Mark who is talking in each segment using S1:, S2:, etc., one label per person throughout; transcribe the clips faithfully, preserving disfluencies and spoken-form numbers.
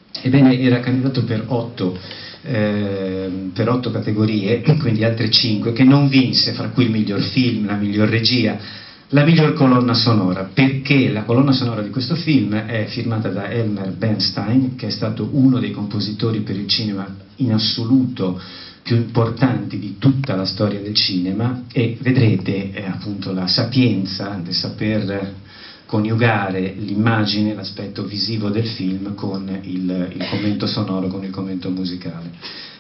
S1: Ebbene, era candidato per otto, eh, per otto categorie, quindi altre cinque, che non vinse, fra cui il miglior film, la miglior regia, la miglior colonna sonora, perché la colonna sonora di questo film è firmata da Elmer Bernstein, che è stato uno dei compositori per il cinema in assoluto più importanti di tutta la storia del cinema, e vedrete eh, appunto la sapienza del saper coniugare l'immagine, l'aspetto visivo del film con il, il commento sonoro, con il commento musicale.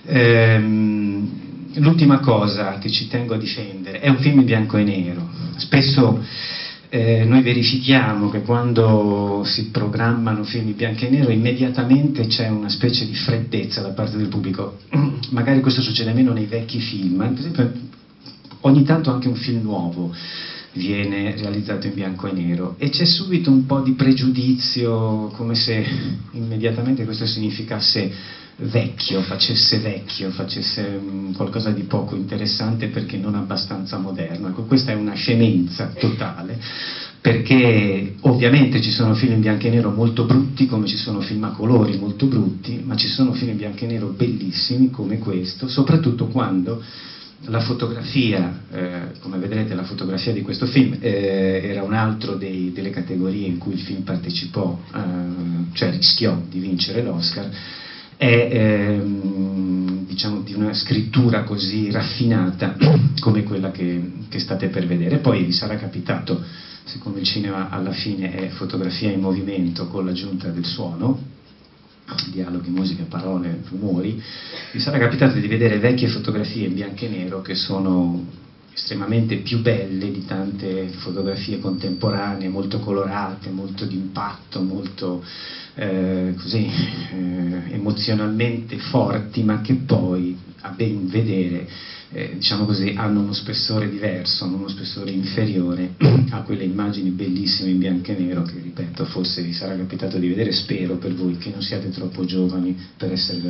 S1: Ehm, l'ultima cosa che ci tengo a difendere è un film in bianco e nero. Spesso eh, noi verifichiamo che quando si programmano film in bianco e nero immediatamente c'è una specie di freddezza da parte del pubblico. Magari questo succede meno nei vecchi film, ma per esempio ogni tanto anche un film nuovo viene realizzato in bianco e nero e c'è subito un po' di pregiudizio, come se immediatamente questo significasse vecchio, facesse vecchio, facesse qualcosa di poco interessante perché non abbastanza moderno. Ecco, questa è una scemenza totale, perché ovviamente ci sono film in bianco e nero molto brutti, come ci sono film a colori molto brutti, ma ci sono film in bianco e nero bellissimi come questo, soprattutto quando la fotografia, eh, come vedrete la fotografia di questo film eh, era un altro dei, delle categorie in cui il film partecipò, eh, cioè rischiò di vincere l'Oscar, è ehm, diciamo di una scrittura così raffinata come quella che, che state per vedere. Poi vi sarà capitato, siccome il cinema alla fine è fotografia in movimento con l'aggiunta del suono, dialoghi, musica, parole, rumori, vi sarà capitato di vedere vecchie fotografie in bianco e nero che sono estremamente più belle di tante fotografie contemporanee, molto colorate, molto d'impatto, molto eh, così eh, emozionalmente forti, ma che poi a ben vedere eh, diciamo così hanno uno spessore diverso, hanno uno spessore inferiore a quelle immagini bellissime in bianco e nero che, ripeto, forse vi sarà capitato di vedere. Spero per voi che non siate troppo giovani per essere